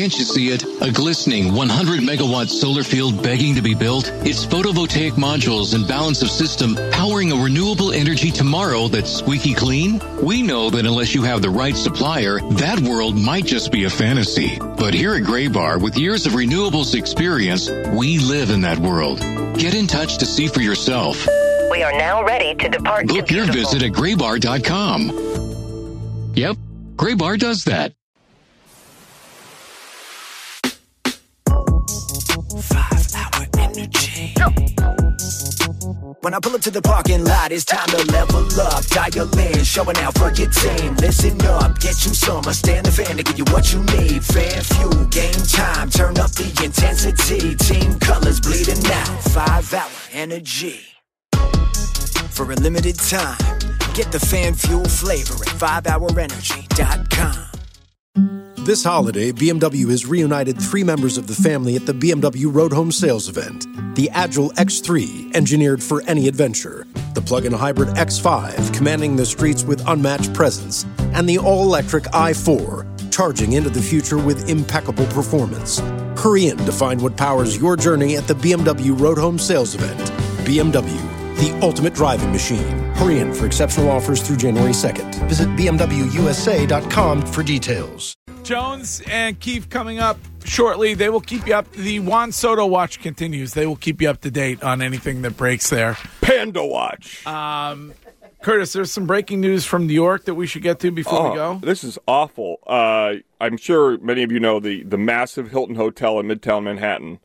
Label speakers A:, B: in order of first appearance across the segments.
A: Can't you see it? A glistening 100-megawatt solar field begging to be built? It's photovoltaic modules and balance of system powering a renewable energy tomorrow that's squeaky clean? We know that unless you have the right supplier, that world might just be a fantasy. But here at Graybar, with years of renewables experience, we live in that world. Get in touch to see for yourself.
B: We are now ready to depart.
A: Book your visit at graybar.com. Yep, Graybar does that.
C: 5-hour energy. When I pull up to the parking lot, it's time to level up. Dial in, showing out for your team. Listen up, get you some. I stand the fan to give you what you need. Fan fuel, game time, turn up the intensity. Team colors bleeding out. 5-hour energy. For a limited time, get the fan fuel flavor at 5hourenergy.com.
D: This holiday, BMW has reunited 3 members of the family at the BMW Road Home Sales Event. The Agile X3, engineered for any adventure. The plug-in hybrid X5, commanding the streets with unmatched presence. And the all-electric i4, charging into the future with impeccable performance. Hurry in to find what powers your journey at the BMW Road Home Sales Event. BMW, the ultimate driving machine. Hurry in for exceptional offers through January 2nd. Visit BMWUSA.com for details.
E: Jones and Keefe coming up shortly. They will keep you up. The Juan Soto watch continues. They will keep you up to date on anything that breaks there.
F: Panda watch.
E: Curtis, there's some breaking news from New York that we should get to before we go.
F: This is awful. I'm sure many of you know the massive Hilton Hotel in Midtown Manhattan.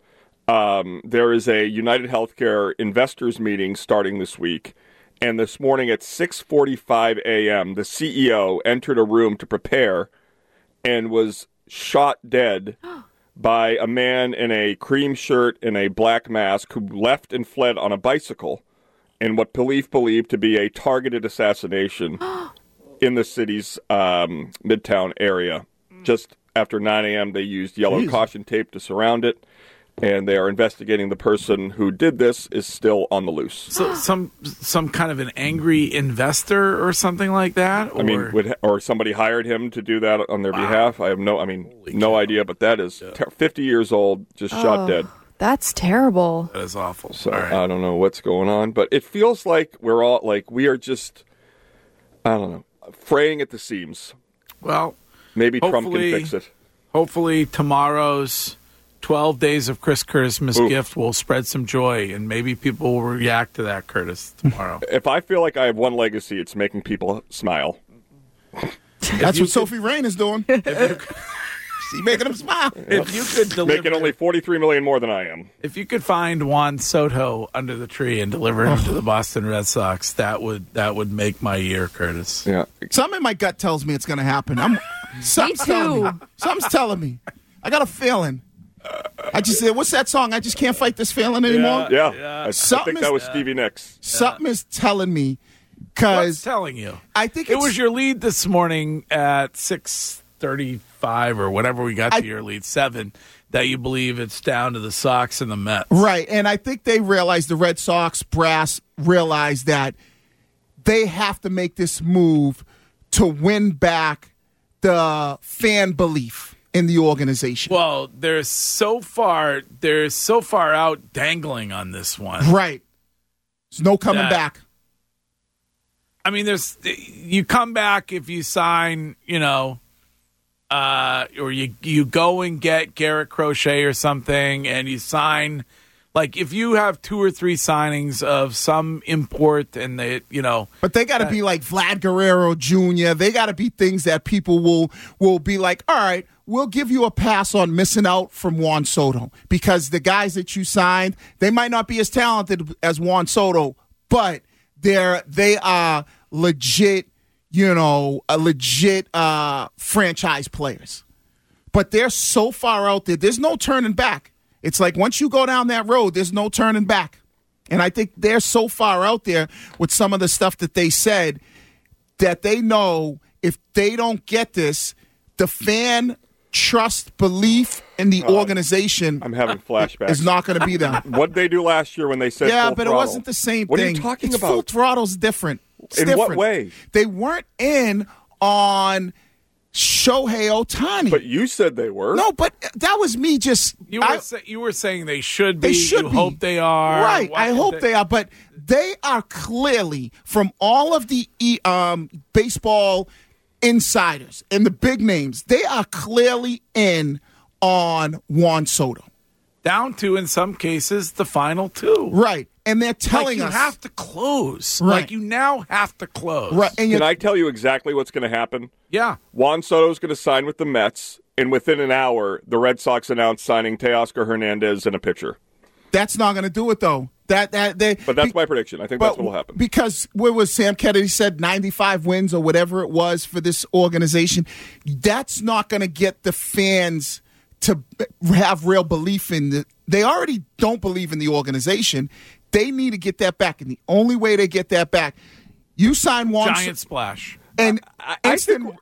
F: There is a United Healthcare investors meeting starting this week. And this morning at 6:45 a.m., the CEO entered a room to prepare and was shot dead by a man in a cream shirt and a black mask who left and fled on a bicycle in what police believe to be a targeted assassination in the city's Midtown area. Just after 9 a.m., they used yellow caution tape to surround it, and they are investigating the person who did this is still on the loose.
E: So some kind of an angry investor or something like that? Or?
F: I mean, or somebody hired him to do that on their behalf. I have no idea, but that is 50 years old, just shot dead.
G: That's terrible.
E: That is awful.
F: So I don't know what's going on, but it feels like we are just, I don't know, fraying at the seams.
E: Well,
F: maybe Trump can fix it.
E: Hopefully tomorrow's 12 Days of Chris Christmas gift will spread some joy, and maybe people will react to that, Curtis, tomorrow.
F: If I feel like I have one legacy, it's making people smile.
H: That's what Sophie Rain is doing. She's making them smile.
E: If you could deliver,
F: making only $43 million more than I am.
E: If you could find Juan Soto under the tree and deliver him to the Boston Red Sox, that would make my year, Curtis.
F: Yeah.
H: Something in my gut tells me it's going to happen. Something's telling me. I got a feeling. I just said, what's that song? I just can't fight this feeling anymore.
F: Yeah. I think that was Stevie Nicks.
H: Something is telling me, because
E: what's telling you?
H: I think
E: it was your lead this morning at 6:35 or whatever we got to your lead 7 that you believe it's down to the Sox and the Mets,
H: right? And I think they realized, the Red Sox brass realized that they have to make this move to win back the fan belief in the organization.
E: Well, they're so far out dangling on this one.
H: Right. There's no coming back.
E: I mean, you come back if you sign, or you go and get Garrett Crochet or something, and you sign, like if you have 2 or 3 signings of some import, and
H: but they got to be like Vlad Guerrero Jr. They got to be things that people will be like, all right, we'll give you a pass on missing out from Juan Soto, because the guys that you signed, they might not be as talented as Juan Soto, but they are legit, franchise players. But they're so far out there, there's no turning back. It's like once you go down that road, there's no turning back. And I think they're so far out there with some of the stuff that they said that they know if they don't get this, the fan trust, belief in the organization,
F: I'm having flashbacks,
H: is not going to be there.
F: What did they do last year when they said
H: full
F: but
H: throttle? It wasn't the same
F: what
H: thing.
F: What are you talking
H: about?
F: Full
H: throttle's different. It's
F: in
H: different.
F: what way?
H: They weren't in on Shohei Ohtani.
F: But you said they were.
H: No, but that was me just...
E: You were saying they should be.
H: They should
E: you
H: be.
E: hope they are.
H: Right, I hope they are. But they are clearly, from all of the baseball insiders and the big names, they are clearly in on Juan Soto.
E: Down to, in some cases, the final two.
H: Right. And they're telling
E: you
H: us...
E: have to close.
H: Right.
E: Like, you now have to close.
H: Right. And
F: Can I tell you exactly what's going to happen?
E: Yeah.
F: Juan Soto's going to sign with the Mets, and within an hour, the Red Sox announced signing Teoscar Hernandez and a pitcher.
H: That's not going to do it, though.
F: But that's my prediction. I think that's what will happen.
H: Because what was Sam Kennedy said, 95 wins or whatever it was for this organization, that's not going to get the fans to have real belief in the... They already don't believe in the organization. They need to get that back, and the only way they get that back, you sign Juan...
E: Giant splash.
F: And I think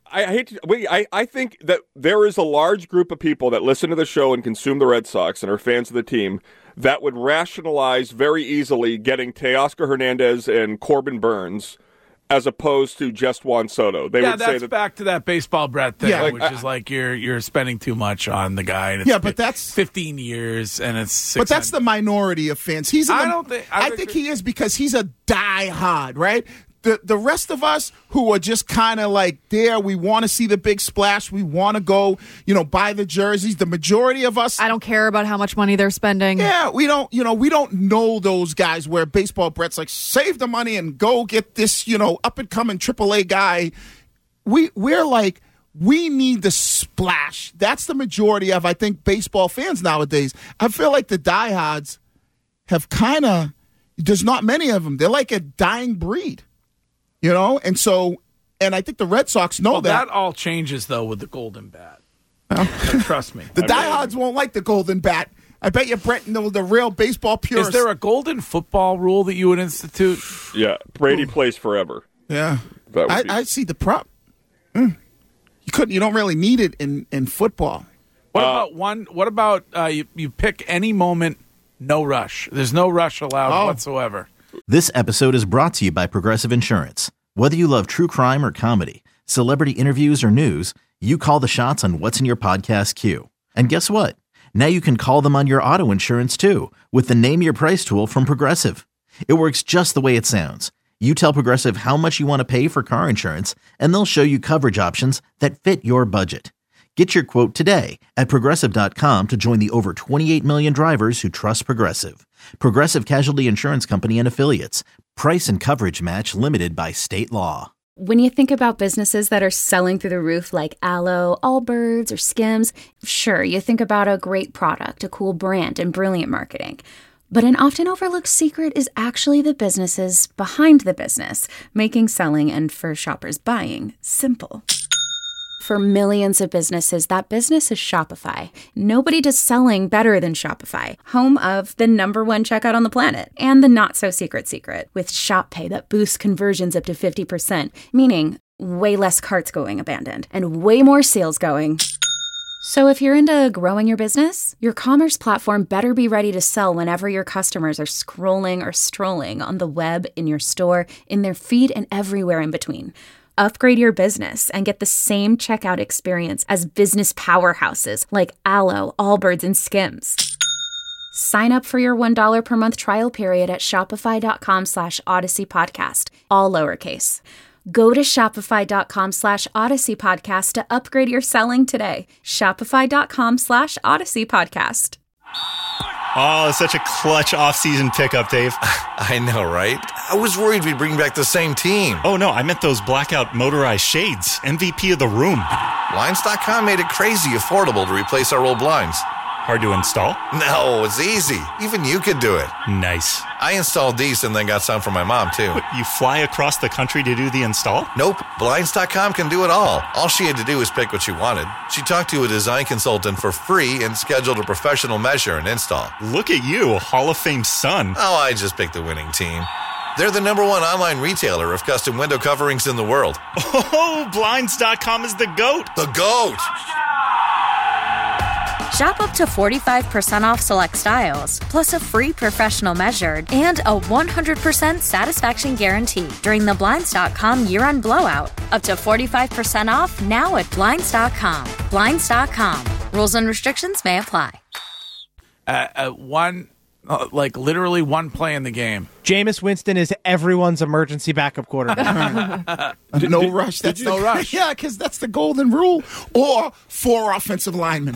F: that there is a large group of people that listen to the show and consume the Red Sox and are fans of the team that would rationalize very easily getting Teoscar Hernandez and Corbin Burns as opposed to just Juan Soto. They would say that
E: back to that baseball Brett thing,
H: Yeah,
E: which is like you're spending too much on the guy. And it's
H: but that's
E: 15 years, and it's.
H: But that's the minority of fans. I think he is because he's a diehard, right? The rest of us who are just kind of like there, we want to see the big splash. We want to go, buy the jerseys. The majority of us,
G: I don't care about how much money they're spending.
H: Yeah, we don't know those guys where baseball Brett's like, save the money and go get this, up and coming AAA guy. We're like, we need the splash. That's the majority of, I think, baseball fans nowadays. I feel like the diehards have there's not many of them. They're like a dying breed. And I think the Red Sox know that.
E: That all changes, though, with the Golden Bat. Trust me.
H: The diehards won't like the Golden Bat. I bet you Brett knows the real baseball purists.
E: Is there a golden football rule that you would institute?
F: Yeah, Brady plays forever.
H: Yeah. I see the prop. You don't really need it in football.
E: What about you pick any moment, no rush. There's no rush allowed whatsoever.
I: This episode is brought to you by Progressive Insurance. Whether you love true crime or comedy, celebrity interviews or news, you call the shots on what's in your podcast queue. And guess what? Now you can call them on your auto insurance too with the Name Your Price tool from Progressive. It works just the way it sounds. You tell Progressive how much you want to pay for car insurance, and they'll show you coverage options that fit your budget. Get your quote today at Progressive.com to join the over 28 million drivers who trust Progressive. Progressive Casualty Insurance Company and Affiliates. Price and coverage match limited by state law.
J: When you think about businesses that are selling through the roof like Aloe, Allbirds, or Skims, sure, you think about a great product, a cool brand, and brilliant marketing. But an often overlooked secret is actually the businesses behind the business, making selling and for shoppers buying simple. For millions of businesses, that business is Shopify. Nobody does selling better than Shopify, home of the #1 checkout on the planet and the not-so-secret secret with Shop Pay that boosts conversions up to 50%, meaning way less carts going abandoned and way more sales going. So if you're into growing your business, your commerce platform better be ready to sell whenever your customers are scrolling or strolling on the web, in your store, in their feed, and everywhere in between. Upgrade your business and get the same checkout experience as business powerhouses like Aloe, Allbirds, and Skims. Sign up for your $1 per month trial period at shopify.com/Odyssey Podcast, all lowercase. Go to shopify.com/Odyssey Podcast to upgrade your selling today. Shopify.com/Odyssey Podcast.
K: Oh, such a clutch off-season pickup, Dave.
L: I know, right? I was worried we'd bring back the same team.
K: Oh, no, I meant those blackout motorized shades. MVP of the room.
L: Blinds.com made it crazy affordable to replace our old blinds.
K: Hard to install?
L: No, it's easy. Even you could do it.
K: Nice.
L: I installed these and then got some for my mom, too.
K: What, you fly across the country to do the install?
L: Nope. Blinds.com can do it all. All she had to do was pick what she wanted. She talked to a design consultant for free and scheduled a professional measure and install.
K: Look at you, Hall of Fame son.
L: Oh, I just picked the winning team. They're the #1 online retailer of custom window coverings in the world.
K: Oh, Blinds.com is the GOAT.
L: The GOAT!
M: Shop up to 45% off select styles, plus a free professional measured and a 100% satisfaction guarantee during the Blinds.com year-end blowout. Up to 45% off now at Blinds.com. Blinds.com. Rules and restrictions may apply.
E: Literally one play in the game.
N: Jameis Winston is everyone's emergency backup quarterback.
H: No rush. That's
E: no rush.
H: Yeah, because that's the golden rule. Or 4 offensive linemen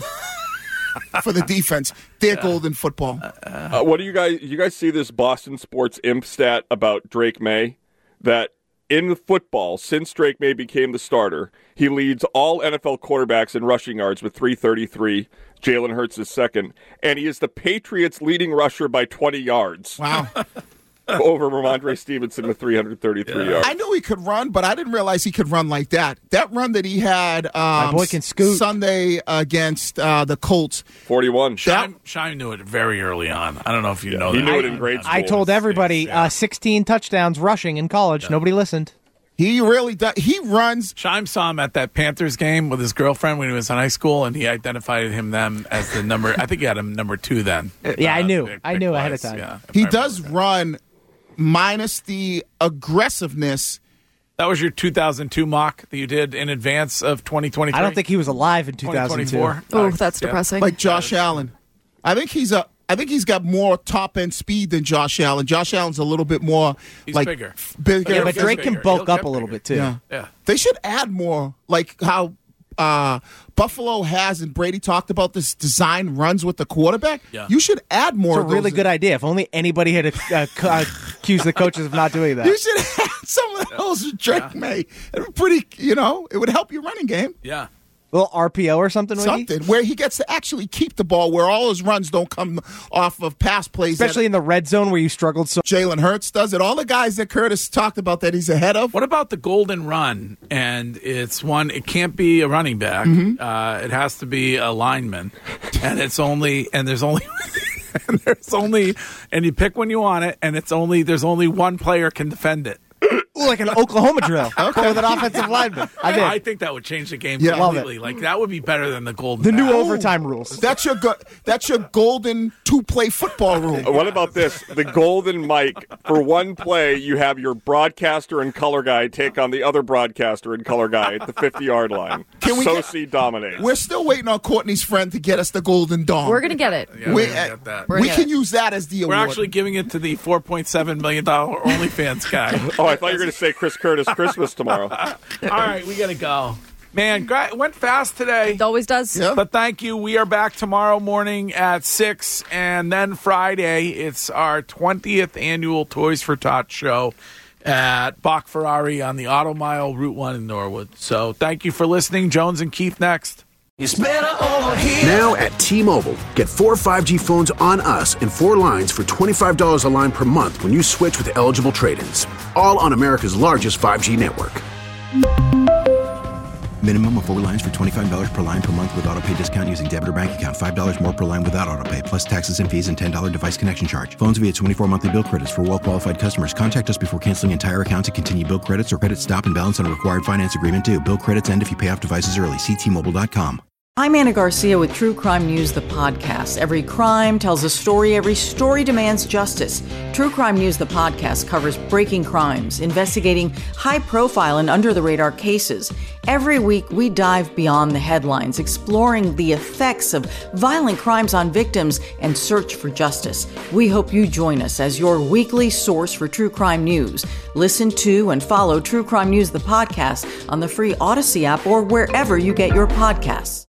H: for the defense. They're golden football.
F: What do you guys see this Boston Sports Imp stat about Drake May? That in football, since Drake May became the starter, he leads all NFL quarterbacks in rushing yards with 333. Jalen Hurts is second. And he is the Patriots' leading rusher by 20 yards.
H: Wow.
F: Over Ramondre Stevenson with 333 yards.
H: I knew he could run, but I didn't realize he could run like that. That run that he had
N: My boy can scoot.
H: Sunday against the Colts.
F: 41.
E: Shime knew it very early on. I don't know if you know that.
F: He knew it in grade school.
N: I told everybody 16 touchdowns rushing in college. Nobody listened.
H: He really does. He runs.
E: Shime saw him at that Panthers game with his girlfriend when he was in high school, and he identified them as the number. I think he had him number 2 then.
N: Yeah, I knew ahead of time.
E: Yeah,
H: he does run minus the aggressiveness.
E: That was your 2002 mock that you did in advance of 2023?
N: I don't think he was alive in 2002.
G: Oh, that's depressing.
H: Like Josh Allen. I think he's got more top-end speed than Josh Allen. Josh Allen's a little bit more
E: He's
H: like
E: bigger.
H: Bigger.
N: Yeah, but Drake can bulk
E: He'll
N: up
E: get
N: a little
E: bigger.
N: bit too.
E: Yeah.
H: They should add more, like how Buffalo has, and Brady talked about this design runs with the quarterback.
E: Yeah.
H: You should add more.
N: It's a really good idea. If only anybody had accused the coaches of not doing that.
H: You should add some of those with Drake May. It'd be pretty, it would help your running game.
E: Yeah.
N: A little RPO or something,
H: Something where he gets to actually keep the ball, where all his runs don't come off of pass plays.
N: Especially in the red zone where you struggled so.
H: Jalen Hurts does it. All the guys that Curtis talked about that he's ahead of.
E: What about the golden run? And it can't be a running back. It has to be a lineman. And there's only and you pick when you want it, and there's only one player can defend it.
N: Like an Oklahoma drill with an offensive lineman.
E: I think that would change the game completely. Like that would be better than the golden.
N: The new overtime rules.
H: That's your golden 2-play football rule.
F: What about this? The golden mic. For one play, you have your broadcaster and color guy take on the other broadcaster and color guy at the 50-yard line. Sosi dominates.
H: We're still waiting on Courtney's friend to get us the golden dong.
G: We're gonna get it.
E: Yeah, we're gonna get that.
H: We can use that as the award.
E: We're actually giving it to the $4.7 million OnlyFans guy.
F: Oh, I thought you were going to say Chris Curtis Christmas tomorrow.
E: All right, we got to go. Man, it went fast today.
G: It always does.
H: Yeah.
E: But thank you. We are back tomorrow morning at 6, and then Friday, it's our 20th annual Toys for Tots show at Bach Ferrari on the Auto Mile, Route 1 in Norwood. So thank you for listening. Jones and Keith next.
O: It's better over here. Now at T-Mobile, get 4 5G phones on us and 4 lines for $25 a line per month when you switch with eligible trade-ins. All on America's largest 5G network.
P: Minimum of 4 lines for $25 per line per month with autopay discount using debit or bank account. $5 more per line without autopay, plus taxes and fees and $10 device connection charge. Phones via 24 monthly bill credits for well-qualified customers. Contact us before canceling entire account to continue bill credits or credit stop and balance on a required finance agreement due. Bill credits end if you pay off devices early. See T-Mobile.com.
Q: I'm Anna Garcia with True Crime News, the podcast. Every crime tells a story. Every story demands justice. True Crime News, the podcast, covers breaking crimes, investigating high-profile and under-the-radar cases. Every week, we dive beyond the headlines, exploring the effects of violent crimes on victims and search for justice. We hope you join us as your weekly source for true crime news. Listen to and follow True Crime News, the podcast, on the free Odyssey app or wherever you get your podcasts.